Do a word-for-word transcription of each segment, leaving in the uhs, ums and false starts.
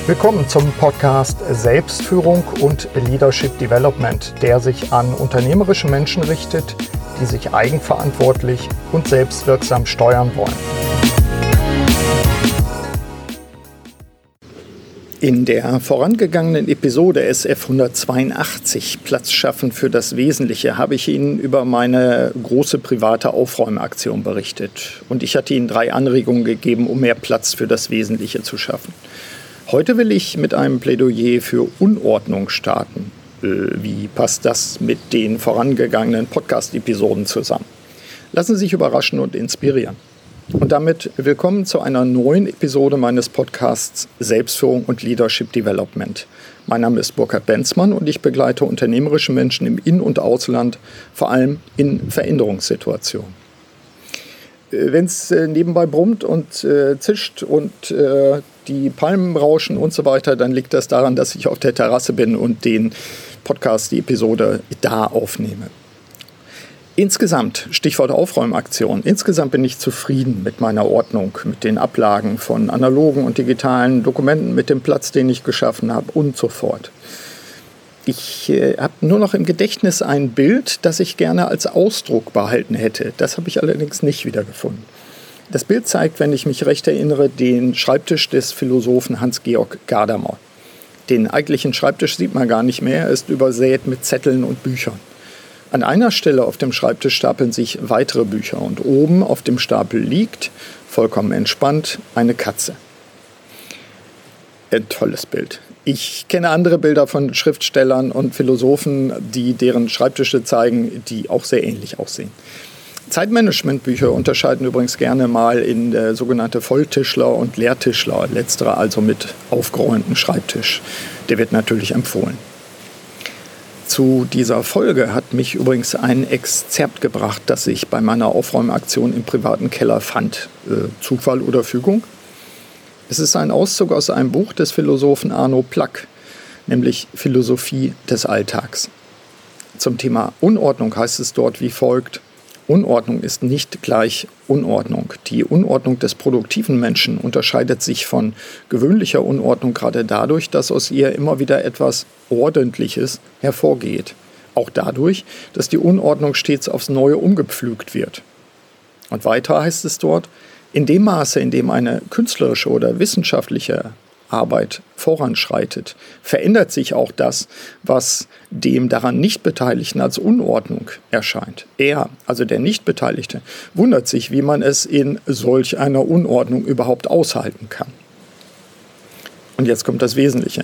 Willkommen zum Podcast Selbstführung und Leadership Development, der sich an unternehmerische Menschen richtet, die sich eigenverantwortlich und selbstwirksam steuern wollen. In der vorangegangenen Episode S F hundertzweiundachtzig Platz schaffen für das Wesentliche habe ich Ihnen über meine große private Aufräumaktion berichtet. Und ich hatte Ihnen drei Anregungen gegeben, um mehr Platz für das Wesentliche zu schaffen. Heute will ich mit einem Plädoyer für Unordnung starten. Wie passt das mit den vorangegangenen Podcast-Episoden zusammen? Lassen Sie sich überraschen und inspirieren. Und damit willkommen zu einer neuen Episode meines Podcasts Selbstführung und Leadership Development. Mein Name ist Burkhard Benzmann und ich begleite unternehmerische Menschen im In- und Ausland, vor allem in Veränderungssituationen. Wenn es äh, nebenbei brummt und äh, zischt und äh, die Palmen rauschen und so weiter, dann liegt das daran, dass ich auf der Terrasse bin und den Podcast, die Episode da aufnehme. Insgesamt, Stichwort Aufräumaktion, insgesamt bin ich zufrieden mit meiner Ordnung, mit den Ablagen von analogen und digitalen Dokumenten, mit dem Platz, den ich geschaffen habe und so fort. Ich äh, habe nur noch im Gedächtnis ein Bild, das ich gerne als Ausdruck behalten hätte. Das habe ich allerdings nicht wiedergefunden. Das Bild zeigt, wenn ich mich recht erinnere, den Schreibtisch des Philosophen Hans-Georg Gadamer. Den eigentlichen Schreibtisch sieht man gar nicht mehr, er ist übersät mit Zetteln und Büchern. An einer Stelle auf dem Schreibtisch stapeln sich weitere Bücher und oben auf dem Stapel liegt, vollkommen entspannt, eine Katze. Ein tolles Bild. Ich kenne andere Bilder von Schriftstellern und Philosophen, die deren Schreibtische zeigen, die auch sehr ähnlich aussehen. Zeitmanagementbücher unterscheiden übrigens gerne mal in äh, sogenannte Volltischler und Leertischler, letztere also mit aufgeräumtem Schreibtisch. Der wird natürlich empfohlen. Zu dieser Folge hat mich übrigens ein Exzerpt gebracht, das ich bei meiner Aufräumaktion im privaten Keller fand. Äh, Zufall oder Fügung? Es ist ein Auszug aus einem Buch des Philosophen Arno Plack, nämlich Philosophie des Alltags. Zum Thema Unordnung heißt es dort wie folgt: Unordnung ist nicht gleich Unordnung. Die Unordnung des produktiven Menschen unterscheidet sich von gewöhnlicher Unordnung gerade dadurch, dass aus ihr immer wieder etwas Ordentliches hervorgeht. Auch dadurch, dass die Unordnung stets aufs Neue umgepflügt wird. Und weiter heißt es dort: In dem Maße, in dem eine künstlerische oder wissenschaftliche Arbeit voranschreitet, verändert sich auch das, was dem daran Nicht-Beteiligten als Unordnung erscheint. Er, also der Nicht-Beteiligte, wundert sich, wie man es in solch einer Unordnung überhaupt aushalten kann. Und jetzt kommt das Wesentliche.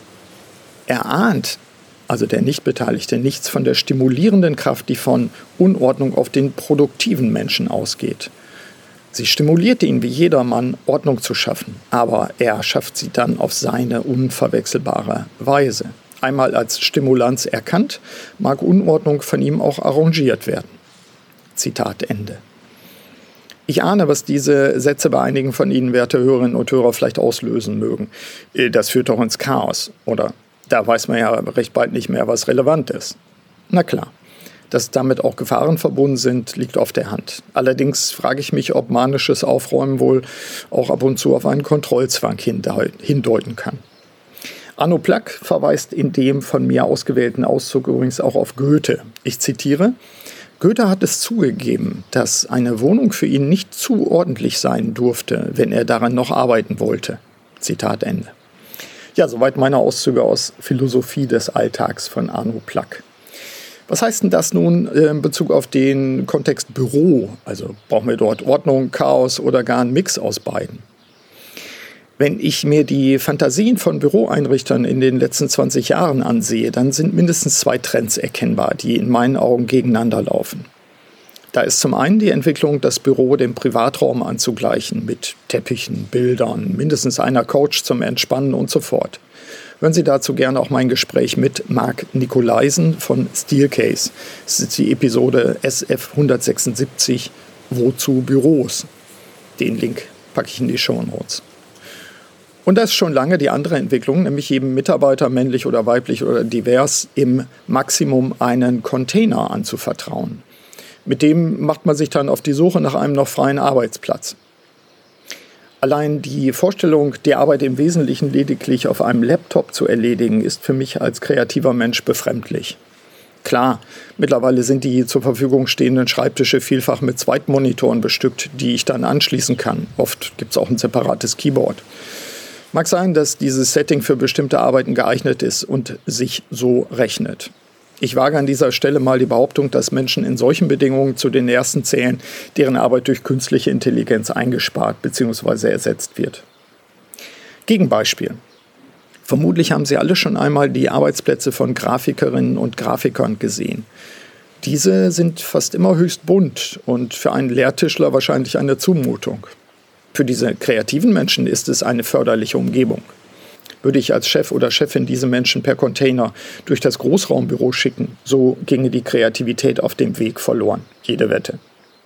Er ahnt, also der Nicht-Beteiligte, nichts von der stimulierenden Kraft, die von Unordnung auf den produktiven Menschen ausgeht. Sie stimuliert ihn wie jedermann, Ordnung zu schaffen, aber er schafft sie dann auf seine unverwechselbare Weise. Einmal als Stimulanz erkannt, mag Unordnung von ihm auch arrangiert werden. Zitat Ende. Ich ahne, was diese Sätze bei einigen von Ihnen, werte Hörerinnen und Hörer, vielleicht auslösen mögen. Das führt doch ins Chaos, oder? Da weiß man ja recht bald nicht mehr, was relevant ist. Na klar. Dass damit auch Gefahren verbunden sind, liegt auf der Hand. Allerdings frage ich mich, ob manisches Aufräumen wohl auch ab und zu auf einen Kontrollzwang hindeuten kann. Arno Plack verweist in dem von mir ausgewählten Auszug übrigens auch auf Goethe. Ich zitiere: Goethe hat es zugegeben, dass eine Wohnung für ihn nicht zu ordentlich sein durfte, wenn er daran noch arbeiten wollte. Zitat Ende. Ja, soweit meine Auszüge aus Philosophie des Alltags von Arno Plack. Was heißt denn das nun in Bezug auf den Kontext Büro? Also brauchen wir dort Ordnung, Chaos oder gar einen Mix aus beiden? Wenn ich mir die Fantasien von Büroeinrichtern in den letzten zwanzig Jahren ansehe, dann sind mindestens zwei Trends erkennbar, die in meinen Augen gegeneinander laufen. Da ist zum einen die Entwicklung, das Büro dem Privatraum anzugleichen, mit Teppichen, Bildern, mindestens einer Couch zum Entspannen und so fort. Hören Sie dazu gerne auch mein Gespräch mit Marc Nikolaisen von Steelcase. Das ist die Episode S F hundertsechsundsiebzig, Wozu Büros? Den Link packe ich in die Shownotes. Und das ist schon lange die andere Entwicklung, nämlich jedem Mitarbeiter, männlich oder weiblich oder divers, im Maximum einen Container anzuvertrauen. Mit dem macht man sich dann auf die Suche nach einem noch freien Arbeitsplatz. Allein die Vorstellung, die Arbeit im Wesentlichen lediglich auf einem Laptop zu erledigen, ist für mich als kreativer Mensch befremdlich. Klar, mittlerweile sind die zur Verfügung stehenden Schreibtische vielfach mit Zweitmonitoren bestückt, die ich dann anschließen kann. Oft gibt es auch ein separates Keyboard. Mag sein, dass dieses Setting für bestimmte Arbeiten geeignet ist und sich so rechnet. Ich wage an dieser Stelle mal die Behauptung, dass Menschen in solchen Bedingungen zu den ersten zählen, deren Arbeit durch künstliche Intelligenz eingespart bzw. ersetzt wird. Gegenbeispiel. Vermutlich haben Sie alle schon einmal die Arbeitsplätze von Grafikerinnen und Grafikern gesehen. Diese sind fast immer höchst bunt und für einen Lehrtischler wahrscheinlich eine Zumutung. Für diese kreativen Menschen ist es eine förderliche Umgebung. Würde ich als Chef oder Chefin diese Menschen per Container durch das Großraumbüro schicken, so ginge die Kreativität auf dem Weg verloren. Jede Wette.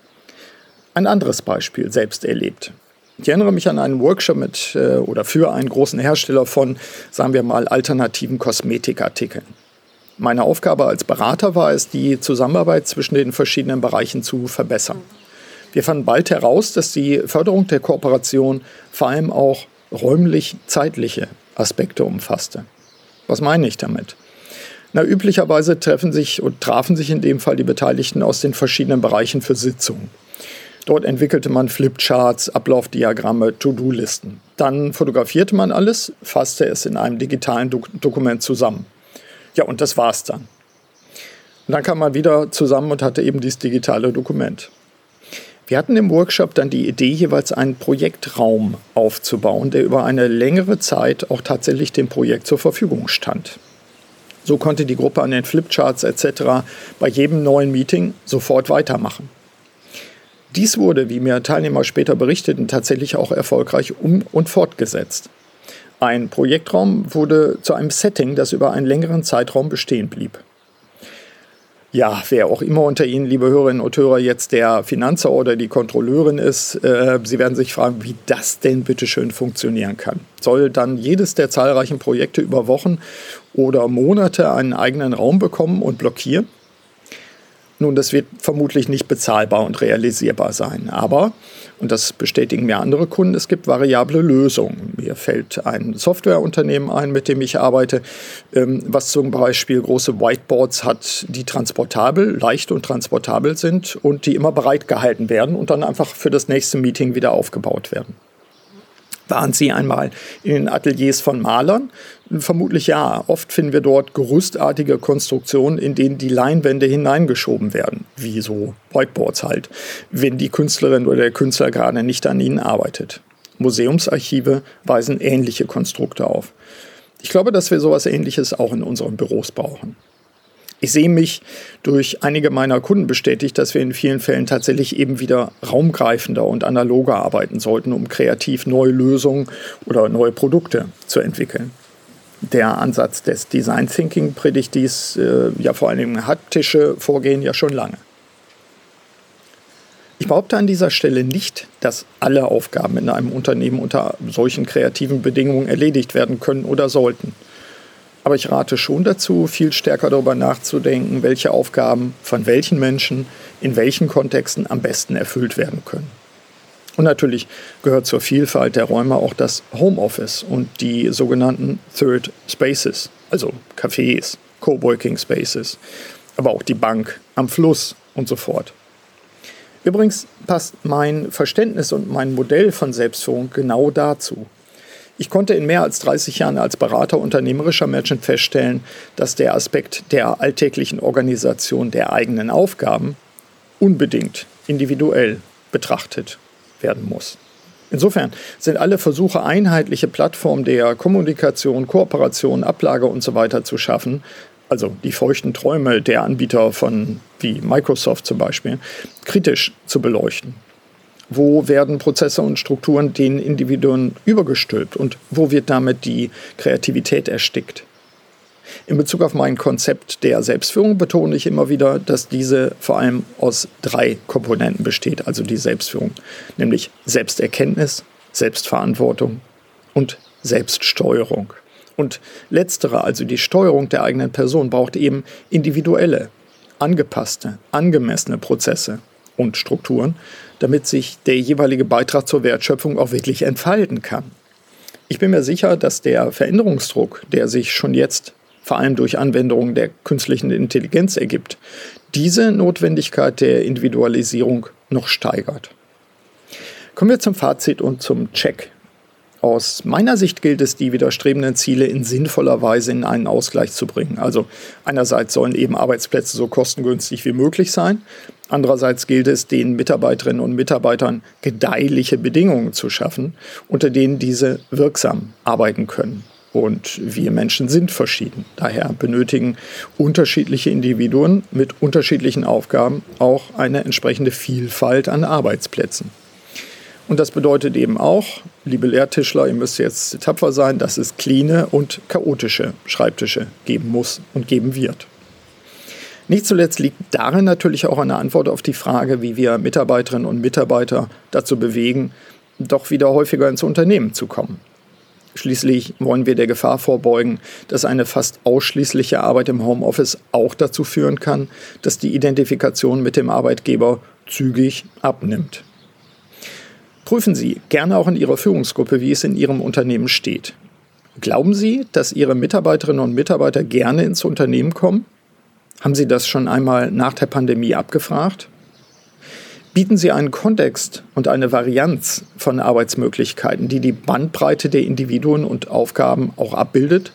Ein anderes Beispiel, selbst erlebt. Ich erinnere mich an einen Workshop mit äh, oder für einen großen Hersteller von, sagen wir mal, alternativen Kosmetikartikeln. Meine Aufgabe als Berater war es, die Zusammenarbeit zwischen den verschiedenen Bereichen zu verbessern. Wir fanden bald heraus, dass die Förderung der Kooperation vor allem auch räumlich-zeitliche Aspekte umfasste. Was meine ich damit? Na, üblicherweise treffen sich und trafen sich in dem Fall die Beteiligten aus den verschiedenen Bereichen für Sitzungen. Dort entwickelte man Flipcharts, Ablaufdiagramme, To-Do-Listen. Dann fotografierte man alles, fasste es in einem digitalen Dok- Dokument zusammen. Ja, und das war's dann. Und dann kam man wieder zusammen und hatte eben dieses digitale Dokument. Wir hatten im Workshop dann die Idee, jeweils einen Projektraum aufzubauen, der über eine längere Zeit auch tatsächlich dem Projekt zur Verfügung stand. So konnte die Gruppe an den Flipcharts et cetera bei jedem neuen Meeting sofort weitermachen. Dies wurde, wie mir Teilnehmer später berichteten, tatsächlich auch erfolgreich um- und fortgesetzt. Ein Projektraum wurde zu einem Setting, das über einen längeren Zeitraum bestehen blieb. Ja, wer auch immer unter Ihnen, liebe Hörerinnen und Hörer, jetzt der Finanzer oder die Kontrolleurin ist, äh, Sie werden sich fragen, wie das denn bitteschön funktionieren kann. Soll dann jedes der zahlreichen Projekte über Wochen oder Monate einen eigenen Raum bekommen und blockieren? Nun, das wird vermutlich nicht bezahlbar und realisierbar sein. Aber, und das bestätigen mir andere Kunden, es gibt variable Lösungen. Mir fällt ein Softwareunternehmen ein, mit dem ich arbeite, was zum Beispiel große Whiteboards hat, die transportabel, leicht und transportabel sind und die immer bereit gehalten werden und dann einfach für das nächste Meeting wieder aufgebaut werden. Waren Sie einmal in den Ateliers von Malern? Vermutlich ja. Oft finden wir dort gerüstartige Konstruktionen, in denen die Leinwände hineingeschoben werden, wie so Whiteboards halt, wenn die Künstlerin oder der Künstler gerade nicht an ihnen arbeitet. Museumsarchive weisen ähnliche Konstrukte auf. Ich glaube, dass wir sowas Ähnliches auch in unseren Büros brauchen. Ich sehe mich durch einige meiner Kunden bestätigt, dass wir in vielen Fällen tatsächlich eben wieder raumgreifender und analoger arbeiten sollten, um kreativ neue Lösungen oder neue Produkte zu entwickeln. Der Ansatz des Design Thinking predigt dies äh, ja vor allem haptische Vorgehen ja schon lange. Ich behaupte an dieser Stelle nicht, dass alle Aufgaben in einem Unternehmen unter solchen kreativen Bedingungen erledigt werden können oder sollten. Aber ich rate schon dazu, viel stärker darüber nachzudenken, welche Aufgaben von welchen Menschen in welchen Kontexten am besten erfüllt werden können. Und natürlich gehört zur Vielfalt der Räume auch das Homeoffice und die sogenannten Third Spaces, also Cafés, Coworking Spaces, aber auch die Bank am Fluss und so fort. Übrigens passt mein Verständnis und mein Modell von Selbstführung genau dazu. Ich konnte in mehr als dreißig Jahren als Berater unternehmerischer Menschen feststellen, dass der Aspekt der alltäglichen Organisation der eigenen Aufgaben unbedingt individuell betrachtet werden muss. Insofern sind alle Versuche, einheitliche Plattformen der Kommunikation, Kooperation, Ablage und so weiter zu schaffen, also die feuchten Träume der Anbieter von wie Microsoft zum Beispiel, kritisch zu beleuchten. Wo werden Prozesse und Strukturen den Individuen übergestülpt und wo wird damit die Kreativität erstickt? In Bezug auf mein Konzept der Selbstführung betone ich immer wieder, dass diese vor allem aus drei Komponenten besteht, also die Selbstführung, nämlich Selbsterkenntnis, Selbstverantwortung und Selbststeuerung. Und letztere, also die Steuerung der eigenen Person, braucht eben individuelle, angepasste, angemessene Prozesse und Strukturen, damit sich der jeweilige Beitrag zur Wertschöpfung auch wirklich entfalten kann. Ich bin mir sicher, dass der Veränderungsdruck, der sich schon jetzt vor allem durch Anwendungen der künstlichen Intelligenz ergibt, diese Notwendigkeit der Individualisierung noch steigert. Kommen wir zum Fazit und zum Check. Aus meiner Sicht gilt es, die widerstrebenden Ziele in sinnvoller Weise in einen Ausgleich zu bringen. Also einerseits sollen eben Arbeitsplätze so kostengünstig wie möglich sein. Andererseits gilt es, den Mitarbeiterinnen und Mitarbeitern gedeihliche Bedingungen zu schaffen, unter denen diese wirksam arbeiten können. Und wir Menschen sind verschieden. Daher benötigen unterschiedliche Individuen mit unterschiedlichen Aufgaben auch eine entsprechende Vielfalt an Arbeitsplätzen. Und das bedeutet eben auch, liebe Lehrtischler, ihr müsst jetzt tapfer sein, dass es cleane und chaotische Schreibtische geben muss und geben wird. Nicht zuletzt liegt darin natürlich auch eine Antwort auf die Frage, wie wir Mitarbeiterinnen und Mitarbeiter dazu bewegen, doch wieder häufiger ins Unternehmen zu kommen. Schließlich wollen wir der Gefahr vorbeugen, dass eine fast ausschließliche Arbeit im Homeoffice auch dazu führen kann, dass die Identifikation mit dem Arbeitgeber zügig abnimmt. Prüfen Sie gerne auch in Ihrer Führungsgruppe, wie es in Ihrem Unternehmen steht. Glauben Sie, dass Ihre Mitarbeiterinnen und Mitarbeiter gerne ins Unternehmen kommen? Haben Sie das schon einmal nach der Pandemie abgefragt? Bieten Sie einen Kontext und eine Varianz von Arbeitsmöglichkeiten, die die Bandbreite der Individuen und Aufgaben auch abbildet?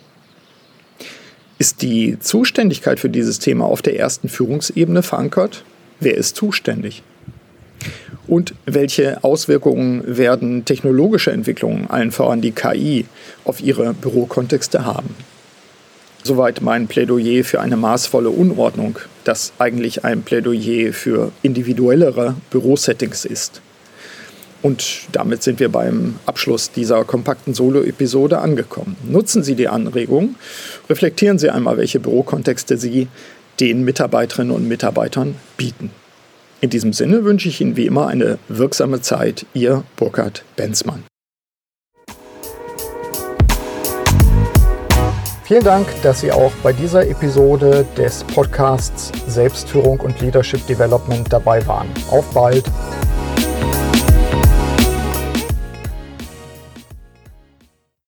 Ist die Zuständigkeit für dieses Thema auf der ersten Führungsebene verankert? Wer ist zuständig? Und welche Auswirkungen werden technologische Entwicklungen, allen voran die K I, auf Ihre Bürokontexte haben? Soweit mein Plädoyer für eine maßvolle Unordnung, das eigentlich ein Plädoyer für individuellere Bürosettings ist. Und damit sind wir beim Abschluss dieser kompakten Solo-Episode angekommen. Nutzen Sie die Anregung, reflektieren Sie einmal, welche Bürokontexte Sie den Mitarbeiterinnen und Mitarbeitern bieten. In diesem Sinne wünsche ich Ihnen wie immer eine wirksame Zeit. Ihr Burkhard Benzmann. Vielen Dank, dass Sie auch bei dieser Episode des Podcasts Selbstführung und Leadership Development dabei waren. Auf bald!